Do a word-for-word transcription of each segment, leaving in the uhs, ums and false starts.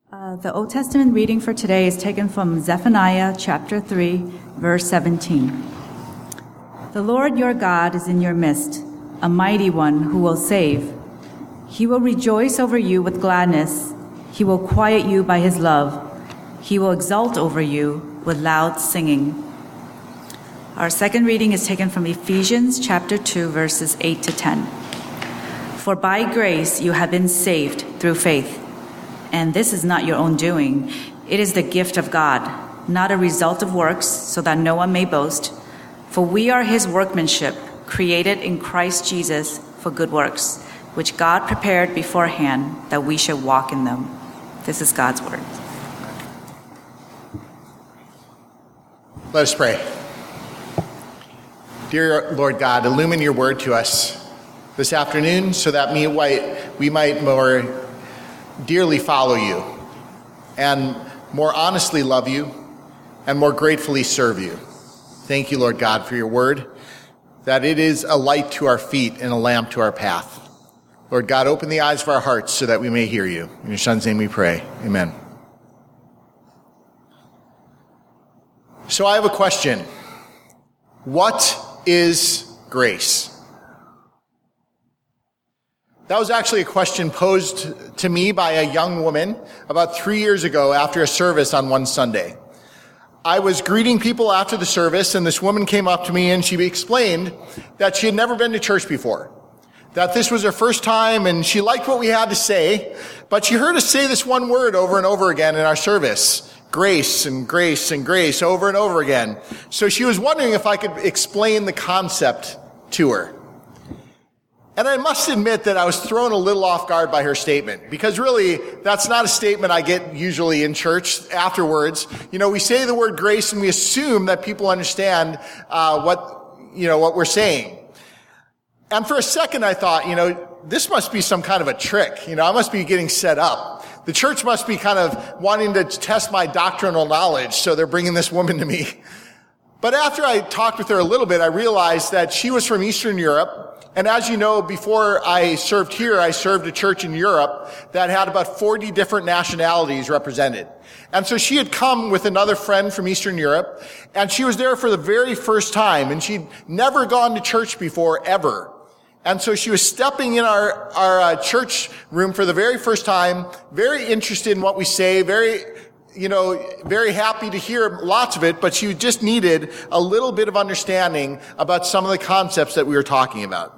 Uh, the Old Testament reading for today is taken from Zephaniah chapter three, verse seventeen. The Lord your God is in your midst, a mighty one who will save. He will rejoice over you with gladness. He will quiet you by his love. He will exult over you with loud singing. Our second reading is taken from Ephesians chapter two, verses eight to ten. For by grace you have been saved through faith. And this is not your own doing. It is the gift of God, not a result of works, so that no one may boast. For we are his workmanship, created in Christ Jesus for good works, which God prepared beforehand that we should walk in them. This is God's word. Let us pray. Dear Lord God, illumine your word to us this afternoon so that we might more dearly follow you and more honestly love you and more gratefully serve you. Thank you, Lord God, for your word, that it is a light to our feet and a lamp to our path. Lord God, open the eyes of our hearts so that we may hear you. In your Son's name we pray. Amen. So I have a question. What is grace? That was actually a question posed to me by a young woman about three years ago after a service on one Sunday. I was greeting people after the service, and this woman came up to me and she explained that she had never been to church before, that this was her first time, and she liked what we had to say, but she heard us say this one word over and over again in our service, grace and grace and grace, over and over again. So she was wondering if I could explain the concept to her. And I must admit that I was thrown a little off guard by her statement, because really, that's not a statement I get usually in church afterwards. You know, we say the word grace and we assume that people understand uh, what, you know, what we're saying. And for a second I thought, you know, this must be some kind of a trick. You know, I must be getting set up. The church must be kind of wanting to test my doctrinal knowledge, so they're bringing this woman to me. But after I talked with her a little bit, I realized that she was from Eastern Europe. And as you know, before I served here, I served a church in Europe that had about forty different nationalities represented. And so she had come with another friend from Eastern Europe, and she was there for the very first time, and she'd never gone to church before, ever. And so she was stepping in our, our uh, church room for the very first time, very interested in what we say, very, you know, very happy to hear lots of it, but she just needed a little bit of understanding about some of the concepts that we were talking about.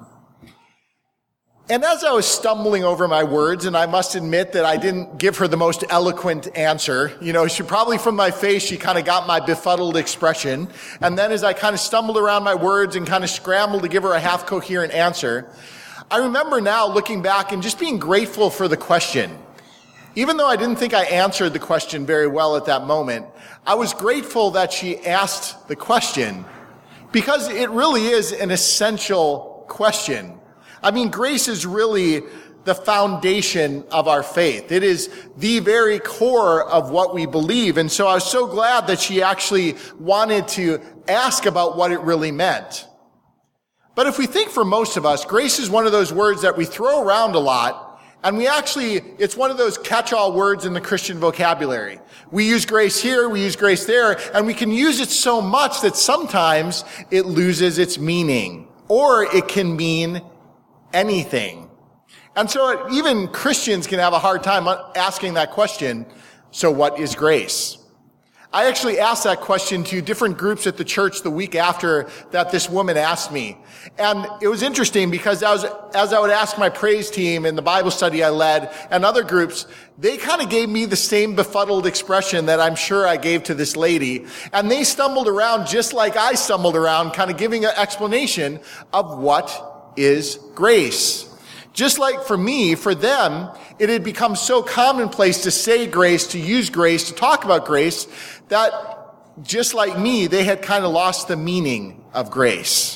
And as I was stumbling over my words, and I must admit that I didn't give her the most eloquent answer, you know, she probably from my face, she kind of got my befuddled expression. And then as I kind of stumbled around my words and kind of scrambled to give her a half coherent answer, I remember now looking back and just being grateful for the question. Even though I didn't think I answered the question very well at that moment, I was grateful that she asked the question, because it really is an essential question. I mean, grace is really the foundation of our faith. It is the very core of what we believe. And so I was so glad that she actually wanted to ask about what it really meant. But if we think for most of us, grace is one of those words that we throw around a lot, and we actually, it's one of those catch-all words in the Christian vocabulary. We use grace here, we use grace there, and we can use it so much that sometimes it loses its meaning, or it can mean anything. And so even Christians can have a hard time asking that question, so what is grace? I actually asked that question to different groups at the church the week after that this woman asked me. And it was interesting because as, as I would ask my praise team in the Bible study I led and other groups, they kind of gave me the same befuddled expression that I'm sure I gave to this lady. And they stumbled around just like I stumbled around, kind of giving an explanation of what is grace. Just like for me, for them, it had become so commonplace to say grace, to use grace, to talk about grace, that just like me, they had kind of lost the meaning of grace.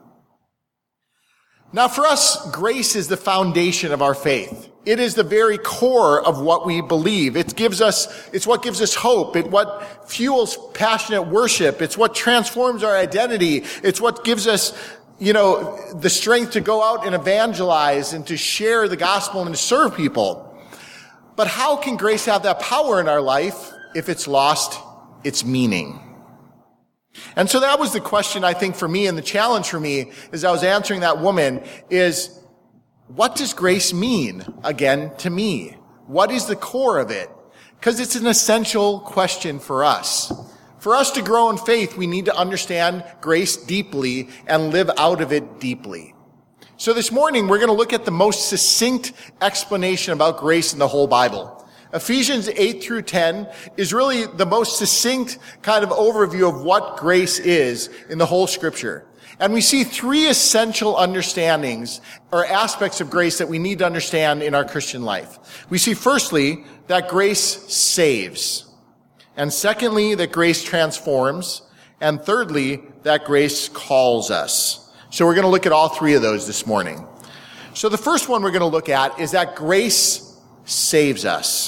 Now for us, grace is the foundation of our faith. It is the very core of what we believe. It gives us, it's what gives us hope. It's what fuels passionate worship. It's what transforms our identity. It's what gives us you know, the strength to go out and evangelize and to share the gospel and to serve people. But how can grace have that power in our life if it's lost its meaning? And so that was the question, I think, for me, and the challenge for me as I was answering that woman is, what does grace mean, again, to me? What is the core of it? Because it's an essential question for us. For us to grow in faith, we need to understand grace deeply and live out of it deeply. So this morning, we're going to look at the most succinct explanation about grace in the whole Bible. Ephesians eight through ten is really the most succinct kind of overview of what grace is in the whole Scripture. And we see three essential understandings or aspects of grace that we need to understand in our Christian life. We see firstly that grace saves. And secondly, that grace transforms. And thirdly, that grace calls us. So we're going to look at all three of those this morning. So the first one we're going to look at is that grace saves us.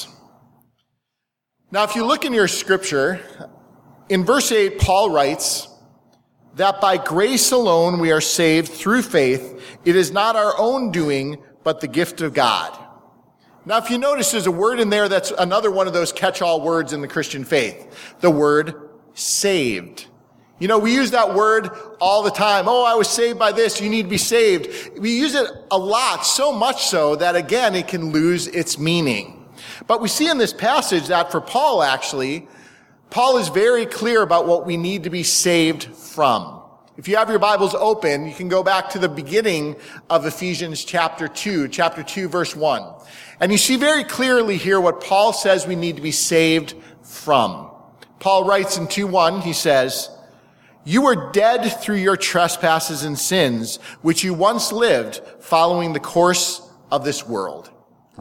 Now, if you look in your scripture, in verse eight, Paul writes that by grace alone we are saved through faith. It is not our own doing, but the gift of God. Now, if you notice, there's a word in there that's another one of those catch-all words in the Christian faith. The word saved. You know, we use that word all the time. Oh, I was saved by this. You need to be saved. We use it a lot, so much so that, again, it can lose its meaning. But we see in this passage that for Paul, actually, Paul is very clear about what we need to be saved from. If you have your Bibles open, you can go back to the beginning of Ephesians chapter two, chapter two, verse one. And you see very clearly here what Paul says we need to be saved from. Paul writes in two one, he says, "You were dead through your trespasses and sins, which you once lived, following the course of this world."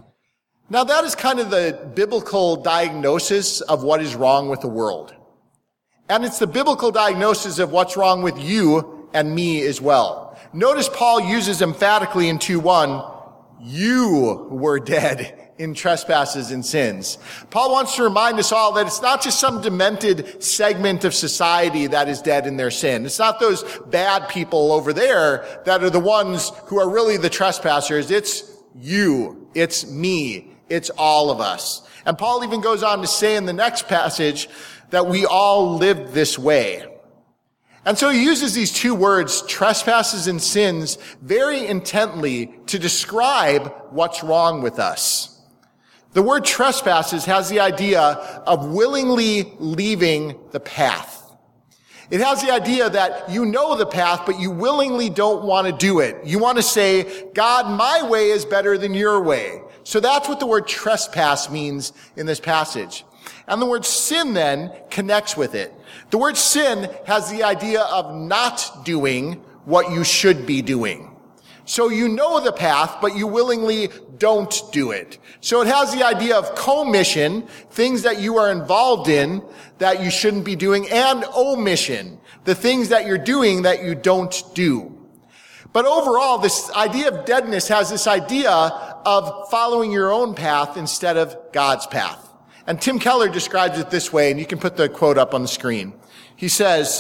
Now that is kind of the biblical diagnosis of what is wrong with the world. And it's the biblical diagnosis of what's wrong with you and me as well. Notice Paul uses emphatically in two one, you were dead in trespasses and sins. Paul wants to remind us all that it's not just some demented segment of society that is dead in their sin. It's not those bad people over there that are the ones who are really the trespassers. It's you. It's me. It's all of us. And Paul even goes on to say in the next passage that we all live this way. And so he uses these two words, trespasses and sins, very intently to describe what's wrong with us. The word trespasses has the idea of willingly leaving the path. It has the idea that you know the path, but you willingly don't want to do it. You want to say, God, my way is better than your way. So that's what the word trespass means in this passage. And the word sin then connects with it. The word sin has the idea of not doing what you should be doing. So you know the path, but you willingly don't do it. So it has the idea of commission, things that you are involved in that you shouldn't be doing, and omission, the things that you're doing that you don't do. But overall, this idea of deadness has this idea of following your own path instead of God's path. And Tim Keller describes it this way, and you can put the quote up on the screen. He says,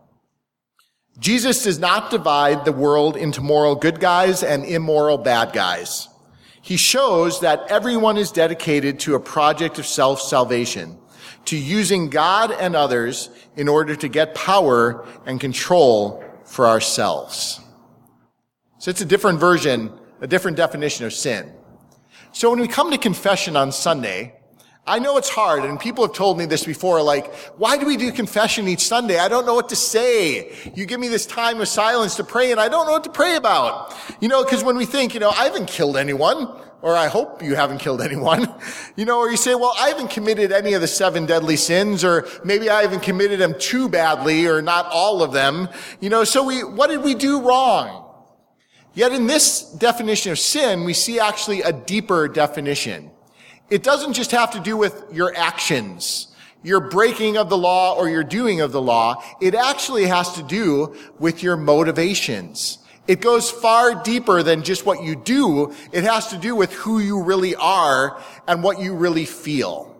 Jesus does not divide the world into moral good guys and immoral bad guys. He shows that everyone is dedicated to a project of self-salvation, to using God and others in order to get power and control for ourselves. So it's a different version, a different definition of sin. So when we come to confession on Sunday, I know it's hard, and people have told me this before, like, why do we do confession each Sunday? I don't know what to say. You give me this time of silence to pray, and I don't know what to pray about. You know, because when we think, you know, I haven't killed anyone, or I hope you haven't killed anyone, you know, or you say, well, I haven't committed any of the seven deadly sins, or maybe I haven't committed them too badly, or not all of them. You know, so we, what did we do wrong? Yet in this definition of sin, we see actually a deeper definition. It doesn't just have to do with your actions, your breaking of the law or your doing of the law. It actually has to do with your motivations. It goes far deeper than just what you do. It has to do with who you really are and what you really feel.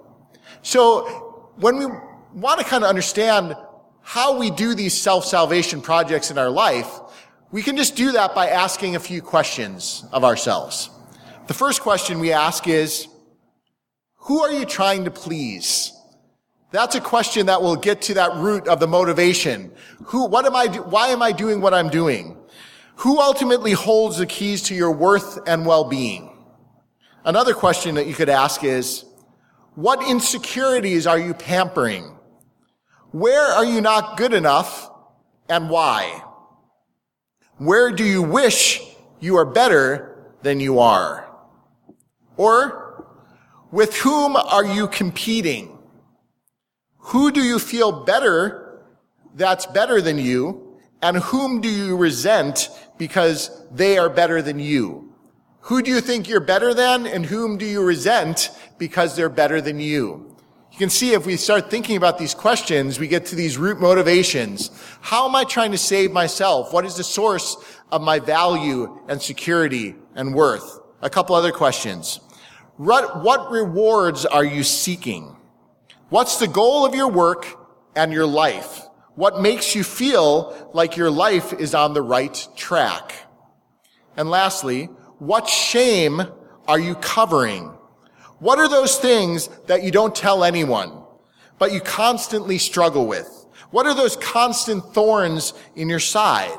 So when we want to kind of understand how we do these self-salvation projects in our life, we can just do that by asking a few questions of ourselves. The first question we ask is, Who are you trying to please? That's a question that will get to that root of the motivation. Who, what am I, do, why am I doing what I'm doing? Who ultimately holds the keys to your worth and well-being? Another question that you could ask is, what insecurities are you pampering? Where are you not good enough and why? Where do you wish you are better than you are? Or, with whom are you competing? Who do you feel better that's better than you? And whom do you resent because they are better than you? Who do you think you're better than, and whom do you resent because they're better than you? You can see if we start thinking about these questions, we get to these root motivations. How am I trying to save myself? What is the source of my value and security and worth? A couple other questions. What, what rewards are you seeking? What's the goal of your work and your life? What makes you feel like your life is on the right track? And lastly, what shame are you covering? What are those things that you don't tell anyone, but you constantly struggle with? What are those constant thorns in your side?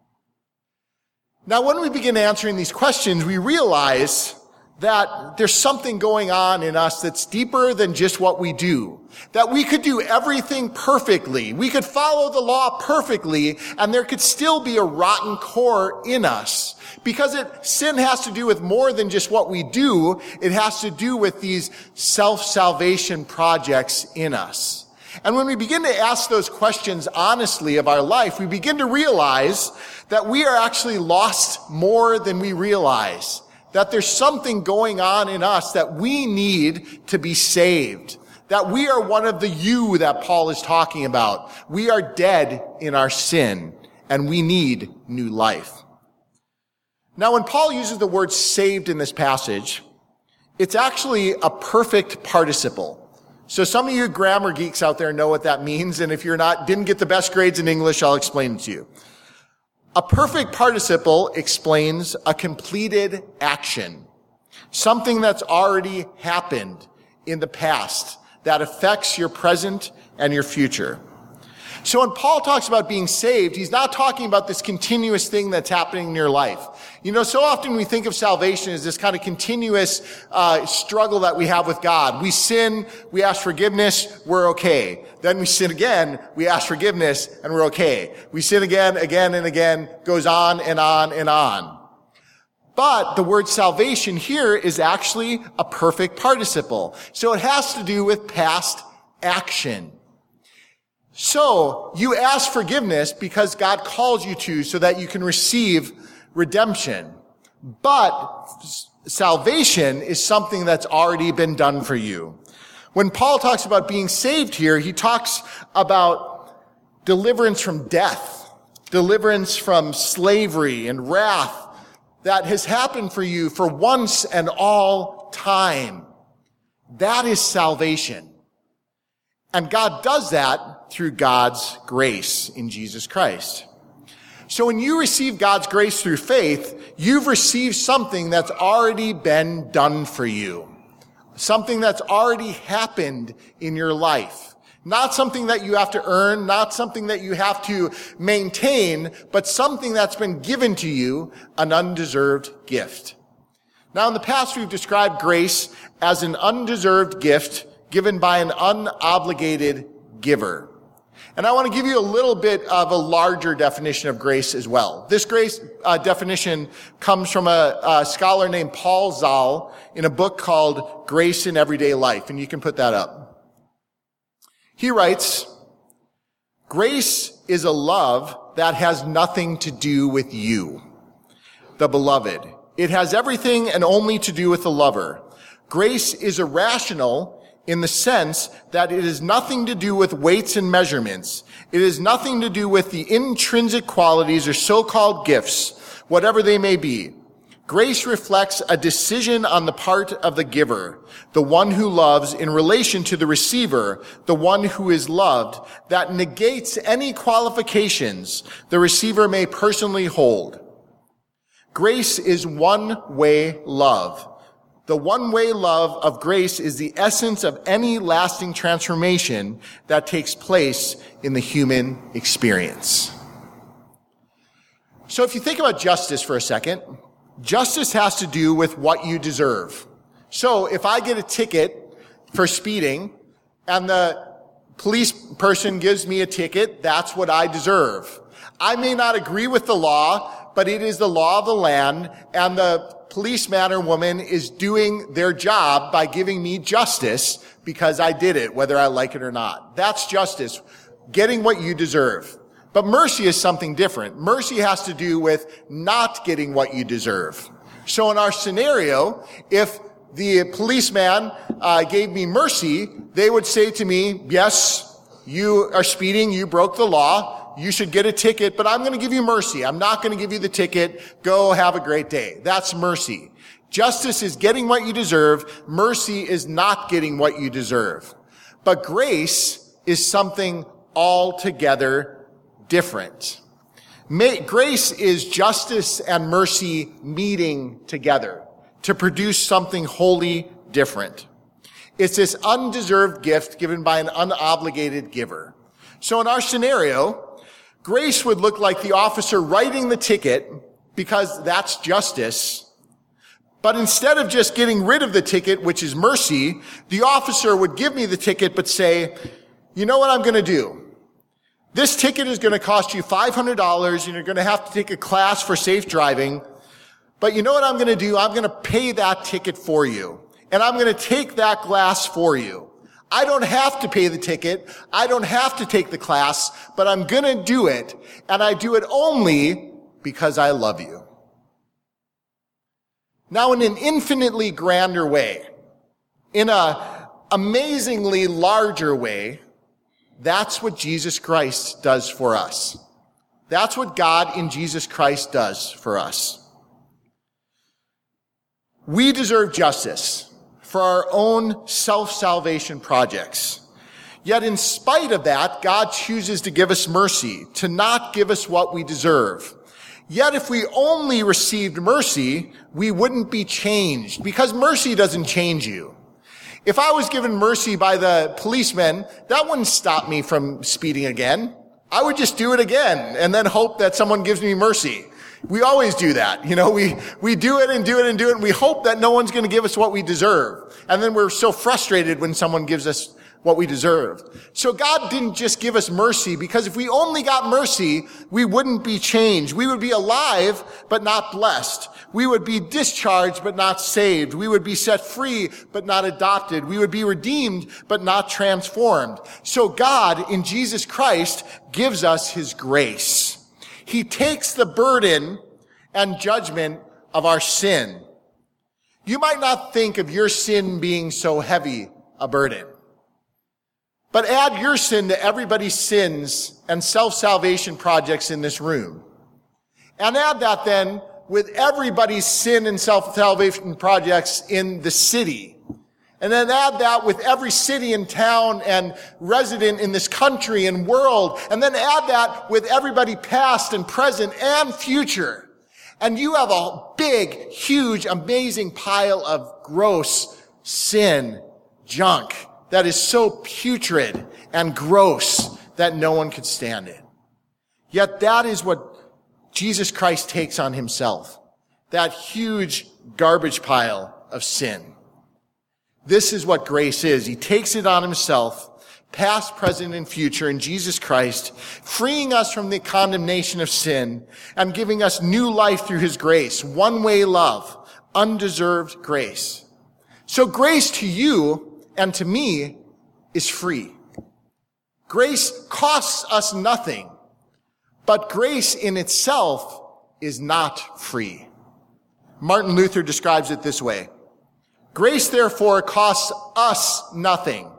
Now, when we begin answering these questions, we realize that there's something going on in us that's deeper than just what we do. That we could do everything perfectly. We could follow the law perfectly, and there could still be a rotten core in us. Because it, sin has to do with more than just what we do. It has to do with these self-salvation projects in us. And when we begin to ask those questions honestly of our life, we begin to realize that we are actually lost more than we realize. That there's something going on in us that we need to be saved. That we are one of the you that Paul is talking about. We are dead in our sin, and we need new life. Now, when Paul uses the word saved in this passage, it's actually a perfect participle. So some of you grammar geeks out there know what that means, and if you're not, didn't get the best grades in English, I'll explain it to you. A perfect participle explains a completed action, something that's already happened in the past that affects your present and your future. So when Paul talks about being saved, he's not talking about this continuous thing that's happening in your life. You know, so often we think of salvation as this kind of continuous uh struggle that we have with God. We sin, we ask forgiveness, we're okay. Then we sin again, we ask forgiveness, and we're okay. We sin again, again, and again, goes on and on and on. But the word salvation here is actually a perfect participle. So it has to do with past action. So you ask forgiveness because God calls you to so that you can receive redemption. But salvation is something that's already been done for you. When Paul talks about being saved here, he talks about deliverance from death, deliverance from slavery and wrath that has happened for you for once and all time. That is salvation. And God does that through God's grace in Jesus Christ. So when you receive God's grace through faith, you've received something that's already been done for you. Something that's already happened in your life. Not something that you have to earn, not something that you have to maintain, but something that's been given to you, an undeserved gift. Now in the past we've described grace as an undeserved gift given by an unobligated giver. And I want to give you a little bit of a larger definition of grace as well. This grace uh, definition comes from a, a scholar named Paul Zahl in a book called Grace in Everyday Life, and you can put that up. He writes, grace is a love that has nothing to do with you, the beloved. It has everything and only to do with the lover. Grace is irrational in the sense that it has nothing to do with weights and measurements. It has nothing to do with the intrinsic qualities or so-called gifts, whatever they may be. Grace reflects a decision on the part of the giver, the one who loves, in relation to the receiver, the one who is loved, that negates any qualifications the receiver may personally hold. Grace is one-way love. The one-way love of grace is the essence of any lasting transformation that takes place in the human experience. So if you think about justice for a second, justice has to do with what you deserve. So if I get a ticket for speeding and the police person gives me a ticket, that's what I deserve. I may not agree with the law, but it is the law of the land, and the policeman or woman is doing their job by giving me justice because I did it, whether I like it or not. That's justice, getting what you deserve. But mercy is something different. Mercy has to do with not getting what you deserve. So in our scenario, if the policeman uh, gave me mercy, they would say to me, yes, you are speeding, you broke the law, you should get a ticket, but I'm going to give you mercy. I'm not going to give you the ticket. Go have a great day. That's mercy. Justice is getting what you deserve. Mercy is not getting what you deserve. But grace is something altogether different. May, grace is justice and mercy meeting together to produce something wholly different. It's this undeserved gift given by an unobligated giver. So in our scenario, grace would look like the officer writing the ticket because that's justice. But instead of just getting rid of the ticket, which is mercy, the officer would give me the ticket but say, you know what I'm going to do? This ticket is going to cost you five hundred dollars and you're going to have to take a class for safe driving. But you know what I'm going to do? I'm going to pay that ticket for you. And I'm going to take that glass for you. I don't have to pay the ticket. I don't have to take the class, but I'm going to do it. And I do it only because I love you. Now, in an infinitely grander way, in an amazingly larger way, that's what Jesus Christ does for us. That's what God in Jesus Christ does for us. We deserve justice for our own self-salvation projects. Yet in spite of that, God chooses to give us mercy, to not give us what we deserve. Yet if we only received mercy, we wouldn't be changed, because mercy doesn't change you. If I was given mercy by the policeman, that wouldn't stop me from speeding again. I would just do it again and then hope that someone gives me mercy. We always do that. You know, we, we do it and do it and do it, and we hope that no one's going to give us what we deserve. And then we're so frustrated when someone gives us what we deserve. So God didn't just give us mercy, because if we only got mercy, we wouldn't be changed. We would be alive, but not blessed. We would be discharged, but not saved. We would be set free, but not adopted. We would be redeemed, but not transformed. So God, in Jesus Christ, gives us his grace. He takes the burden and judgment of our sin. You might not think of your sin being so heavy a burden, but add your sin to everybody's sins and self-salvation projects in this room. And add that then with everybody's sin and self-salvation projects in the city. And then add that with every city and town and resident in this country and world. And then add that with everybody past and present and future. And you have a big, huge, amazing pile of gross sin, junk, that is so putrid and gross that no one could stand it. Yet that is what Jesus Christ takes on himself. That huge garbage pile of sin. This is what grace is. He takes it on himself, past, present, and future, in Jesus Christ, freeing us from the condemnation of sin and giving us new life through his grace. One-way love, undeserved grace. So grace to you and to me is free. Grace costs us nothing, but grace in itself is not free. Martin Luther describes it this way. Grace, therefore, costs us nothing,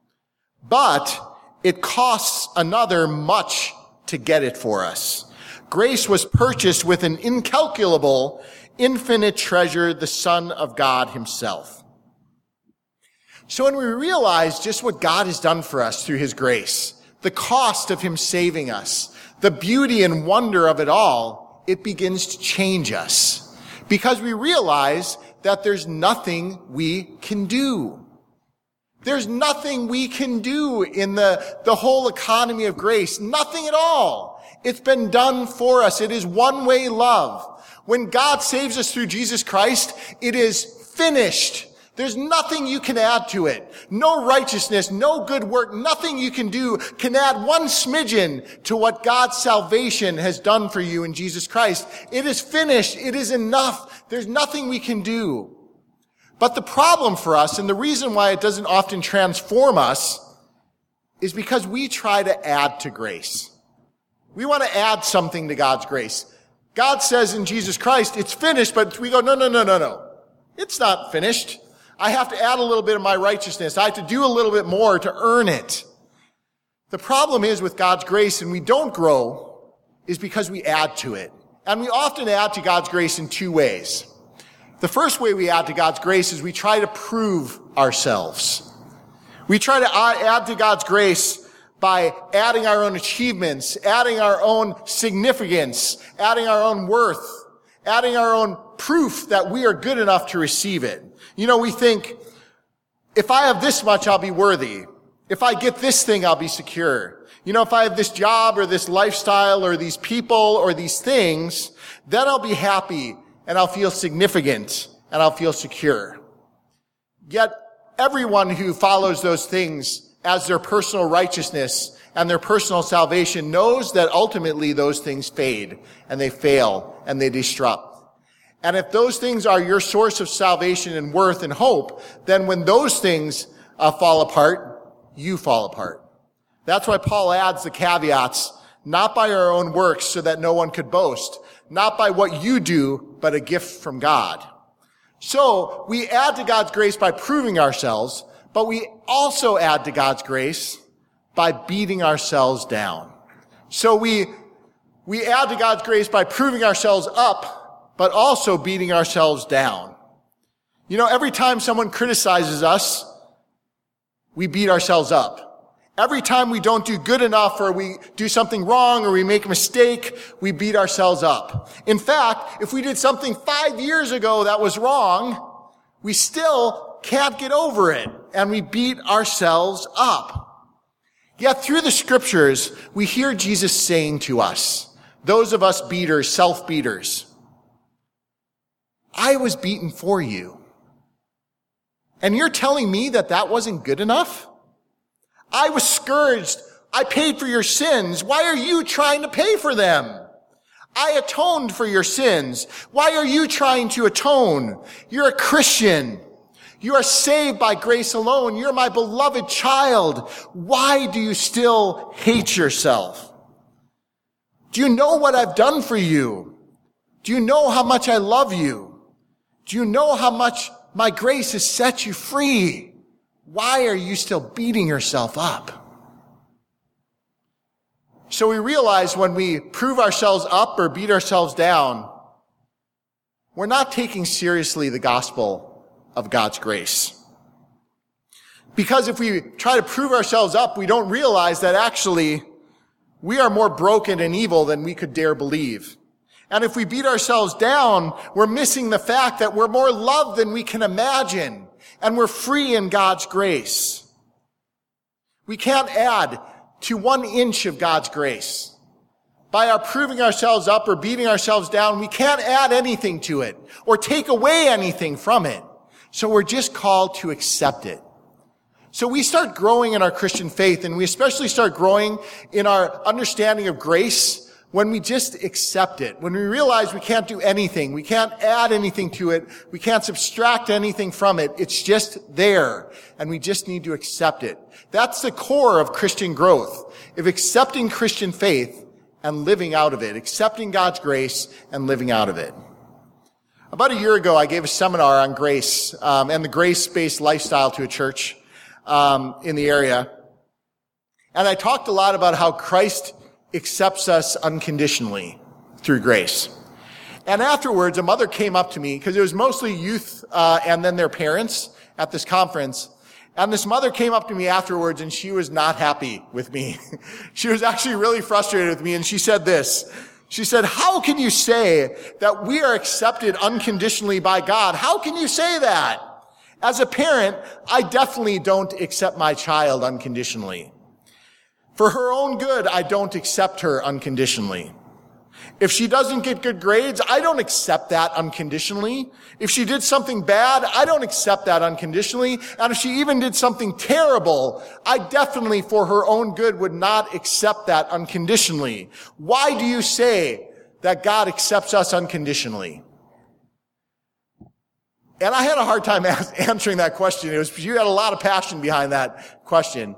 but it costs another much to get it for us. Grace was purchased with an incalculable, infinite treasure, the Son of God himself. So when we realize just what God has done for us through his grace, the cost of him saving us, the beauty and wonder of it all, it begins to change us. Because we realize that there's nothing we can do. There's nothing we can do in the, the whole economy of grace. Nothing at all. It's been done for us. It is one-way love. When God saves us through Jesus Christ, it is finished. There's nothing you can add to it. No righteousness, no good work, nothing you can do can add one smidgen to what God's salvation has done for you in Jesus Christ. It is finished. It is enough. There's nothing we can do. But the problem for us, and the reason why it doesn't often transform us, is because we try to add to grace. We want to add something to God's grace. God says in Jesus Christ, it's finished, but we go, no, no, no, no, no. It's not finished. I have to add a little bit of my righteousness. I have to do a little bit more to earn it. The problem is with God's grace, and we don't grow, is because we add to it. And we often add to God's grace in two ways. The first way we add to God's grace is we try to prove ourselves. We try to add to God's grace by adding our own achievements, adding our own significance, adding our own worth, adding our own proof that we are good enough to receive it. You know, we think, if I have this much, I'll be worthy. If I get this thing, I'll be secure. You know, if I have this job or this lifestyle or these people or these things, then I'll be happy and I'll feel significant and I'll feel secure. Yet, everyone who follows those things as their personal righteousness and their personal salvation knows that ultimately those things fade and they fail and they disrupt. And if those things are your source of salvation and worth and hope, then when those things uh, fall apart, you fall apart. That's why Paul adds the caveats, not by our own works so that no one could boast, not by what you do, but a gift from God. So we add to God's grace by proving ourselves, but we also add to God's grace by beating ourselves down. So we, we add to God's grace by proving ourselves up, but also beating ourselves down. You know, every time someone criticizes us, we beat ourselves up. Every time we don't do good enough or we do something wrong or we make a mistake, we beat ourselves up. In fact, if we did something five years ago that was wrong, we still can't get over it and we beat ourselves up. Yet through the scriptures, we hear Jesus saying to us, those of us beaters, self-beaters, I was beaten for you. And you're telling me that that wasn't good enough? I was scourged. I paid for your sins. Why are you trying to pay for them? I atoned for your sins. Why are you trying to atone? You're a Christian. You are saved by grace alone. You're my beloved child. Why do you still hate yourself? Do you know what I've done for you? Do you know how much I love you? Do you know how much my grace has set you free? Why are you still beating yourself up? So we realize when we prove ourselves up or beat ourselves down, we're not taking seriously the gospel of God's grace. Because if we try to prove ourselves up, we don't realize that actually we are more broken and evil than we could dare believe. And if we beat ourselves down, we're missing the fact that we're more loved than we can imagine. And we're free in God's grace. We can't add to one inch of God's grace. By our proving ourselves up or beating ourselves down, we can't add anything to it or take away anything from it. So we're just called to accept it. So we start growing in our Christian faith, and we especially start growing in our understanding of grace when we just accept it, when we realize we can't do anything, we can't add anything to it, we can't subtract anything from it, it's just there, and we just need to accept it. That's the core of Christian growth, of accepting Christian faith and living out of it, accepting God's grace and living out of it. About a year ago, I gave a seminar on grace um, and the grace-based lifestyle to a church um, in the area, and I talked a lot about how Christ accepts us unconditionally through grace. And afterwards, a mother came up to me, because it was mostly youth uh, and then their parents at this conference. And this mother came up to me afterwards, and she was not happy with me. She was actually really frustrated with me, and she said this. She said, how can you say that we are accepted unconditionally by God? How can you say that? As a parent, I definitely don't accept my child unconditionally. For her own good, I don't accept her unconditionally. If she doesn't get good grades, I don't accept that unconditionally. If she did something bad, I don't accept that unconditionally. And if she even did something terrible, I definitely, for her own good, would not accept that unconditionally. Why do you say that God accepts us unconditionally? And I had a hard time answering that question. It was, you had a lot of passion behind that question.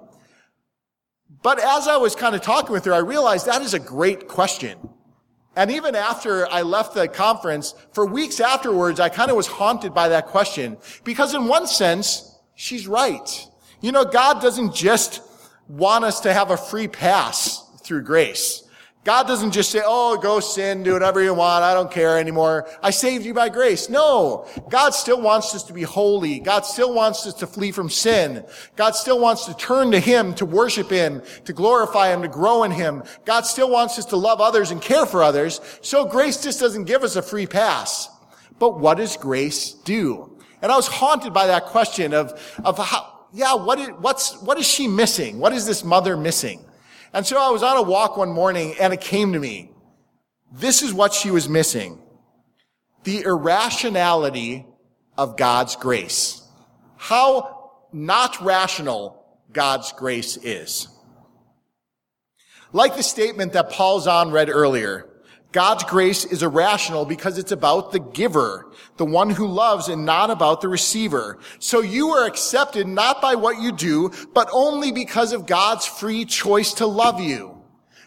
But as I was kind of talking with her, I realized that is a great question. And even after I left the conference, for weeks afterwards, I kind of was haunted by that question. Because in one sense, she's right. You know, God doesn't just want us to have a free pass through grace. God doesn't just say, oh, go sin, do whatever you want, I don't care anymore. I saved you by grace. No. God still wants us to be holy. God still wants us to flee from sin. God still wants to turn to Him, to worship Him, to glorify Him, to grow in Him. God still wants us to love others and care for others. So grace just doesn't give us a free pass. But what does grace do? And I was haunted by that question of, of how, yeah, what is, what's, what is she missing? What is this mother missing? And so I was on a walk one morning and it came to me. This is what she was missing. The irrationality of God's grace. How not rational God's grace is. Like the statement that Paul Zahn read earlier, God's grace is irrational because it's about the giver, the one who loves, and not about the receiver. So you are accepted not by what you do, but only because of God's free choice to love you.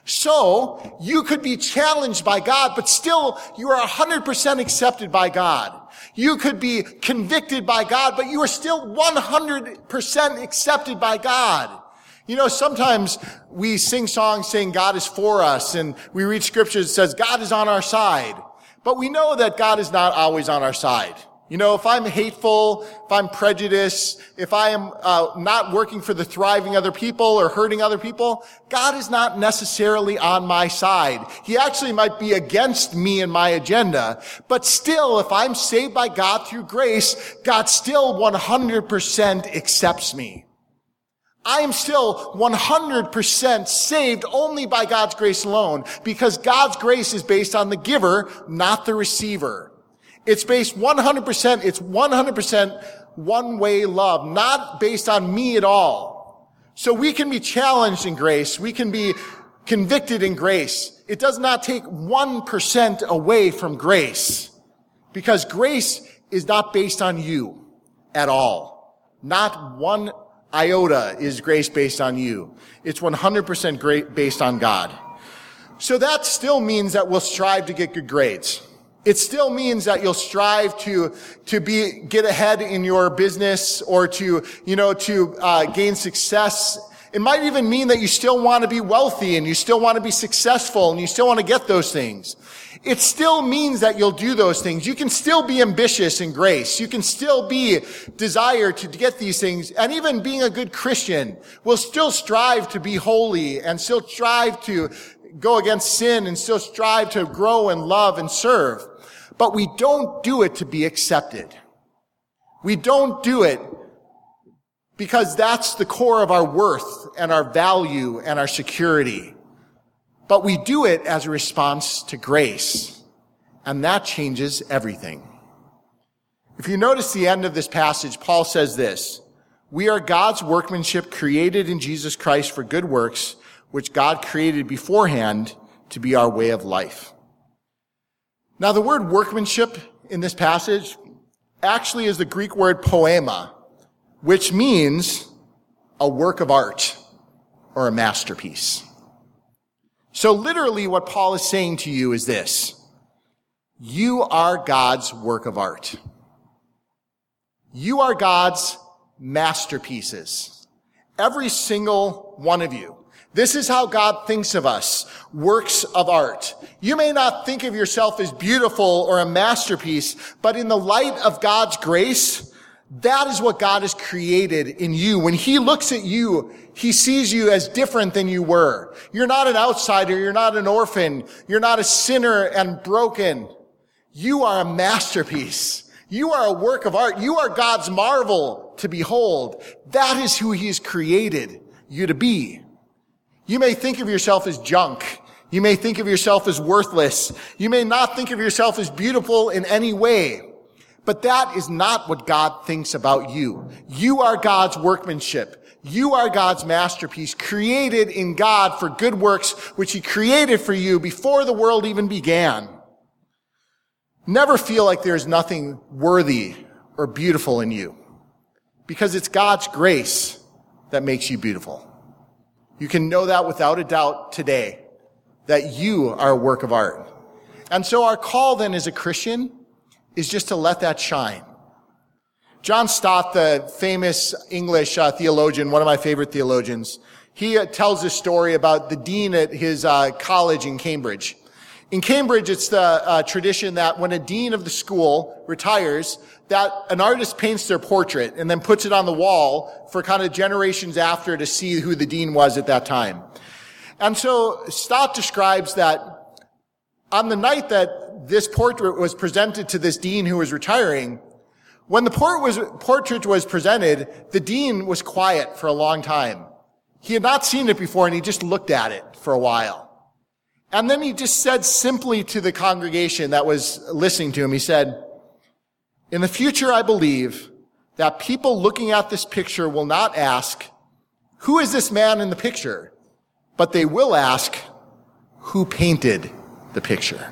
So you could be challenged by God, but still you are one hundred percent accepted by God. You could be convicted by God, but you are still one hundred percent accepted by God. You know, sometimes we sing songs saying God is for us, and we read scriptures that says God is on our side. But we know that God is not always on our side. You know, if I'm hateful, if I'm prejudiced, if I am uh, not working for the thriving other people or hurting other people, God is not necessarily on my side. He actually might be against me and my agenda. But still, if I'm saved by God through grace, God still one hundred percent accepts me. I am still one hundred percent saved only by God's grace alone, because God's grace is based on the giver, not the receiver. It's based one hundred percent, it's one hundred percent one-way love, not based on me at all. So we can be challenged in grace, we can be convicted in grace. It does not take one percent away from grace, because grace is not based on you at all. Not one iota is grace based on you. It's one hundred percent great based on God. So that still means that we'll strive to get good grades. It still means that you'll strive to, to be, get ahead in your business, or to, you know, to, uh, gain success. It might even mean that you still want to be wealthy, and you still want to be successful, and you still want to get those things. It still means that you'll do those things. You can still be ambitious in grace. You can still be desire to get these things. And even being a good Christian will still strive to be holy, and still strive to go against sin, and still strive to grow and love and serve. But we don't do it to be accepted. We don't do it because that's the core of our worth and our value and our security. But we do it as a response to grace, and that changes everything. If you notice the end of this passage, Paul says this: we are God's workmanship, created in Jesus Christ for good works, which God created beforehand to be our way of life. Now, the word workmanship in this passage actually is the Greek word poema, which means a work of art or a masterpiece. So literally what Paul is saying to you is this: you are God's work of art. You are God's masterpieces. Every single one of you. This is how God thinks of us, works of art. You may not think of yourself as beautiful or a masterpiece, but in the light of God's grace, That is what God has created in you. When he looks at you, he sees you as different than you were. You're not an outsider. You're not an orphan. You're not a sinner and broken. You are a masterpiece. You are a work of art. You are God's marvel to behold. That is who he has created you to be. You may think of yourself as junk. You may think of yourself as worthless. You may not think of yourself as beautiful in any way. But that is not what God thinks about you. You are God's workmanship. You are God's masterpiece, created in God for good works, which he created for you before the world even began. Never feel like there's nothing worthy or beautiful in you, because it's God's grace that makes you beautiful. You can know that without a doubt today, that you are a work of art. And so our call then as a Christian is just to let that shine. John Stott, the famous English uh, theologian, one of my favorite theologians, he uh, tells a story about the dean at his uh, college in Cambridge. In Cambridge, it's the uh, tradition that when a dean of the school retires, that an artist paints their portrait and then puts it on the wall for kind of generations after to see who the dean was at that time. And so Stott describes that on the night that this portrait was presented to this dean who was retiring, when the port was, portrait was presented, the dean was quiet for a long time. He had not seen it before, and he just looked at it for a while. And then he just said simply to the congregation that was listening to him, he said, "In the future, I believe that people looking at this picture will not ask, 'Who is this man in the picture?' But they will ask, 'Who painted the picture?'"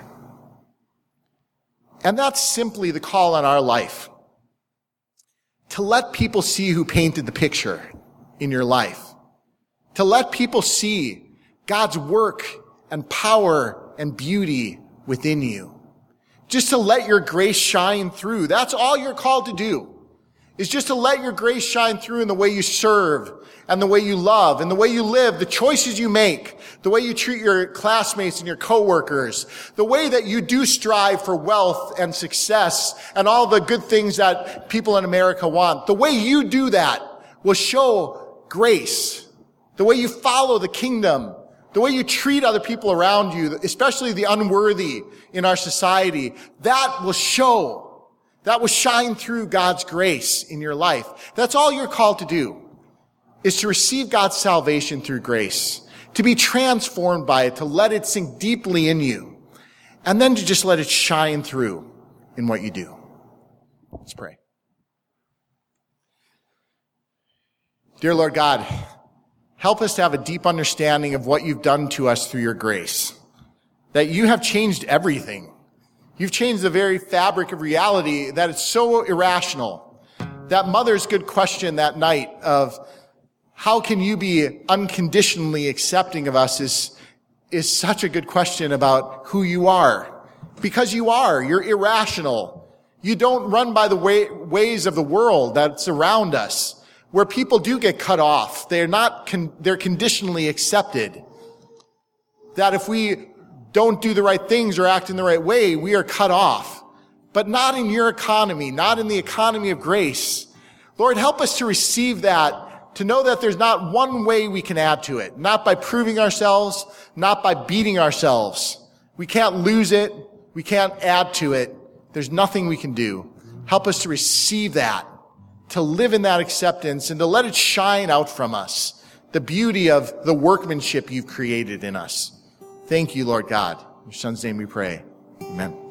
And that's simply the call on our life. To let people see who painted the picture in your life. To let people see God's work and power and beauty within you. Just to let your grace shine through. That's all you're called to do. Is just to let your grace shine through in the way you serve and the way you love and the way you live, the choices you make, the way you treat your classmates and your coworkers, the way that you do strive for wealth and success and all the good things that people in America want. The way you do that will show grace. The way you follow the kingdom, the way you treat other people around you, especially the unworthy in our society, that will show. That will shine through God's grace in your life. That's all you're called to do, is to receive God's salvation through grace, to be transformed by it, to let it sink deeply in you, and then to just let it shine through in what you do. Let's pray. Dear Lord God, help us to have a deep understanding of what you've done to us through your grace, that you have changed everything. You've changed the very fabric of reality, that it's so irrational. That mother's good question that night of how can you be unconditionally accepting of us is, is such a good question about who you are. Because you are. You're irrational. You don't run by the way, ways of the world that's around us, where people do get cut off. They're not, con- they're conditionally accepted. That if we don't do the right things or act in the right way, we are cut off. But not in your economy, not in the economy of grace. Lord, help us to receive that, to know that there's not one way we can add to it. Not by proving ourselves, not by beating ourselves. We can't lose it. We can't add to it. There's nothing we can do. Help us to receive that, to live in that acceptance, and to let it shine out from us, the beauty of the workmanship you've created in us. Thank you, Lord God. In your Son's name we pray. Amen.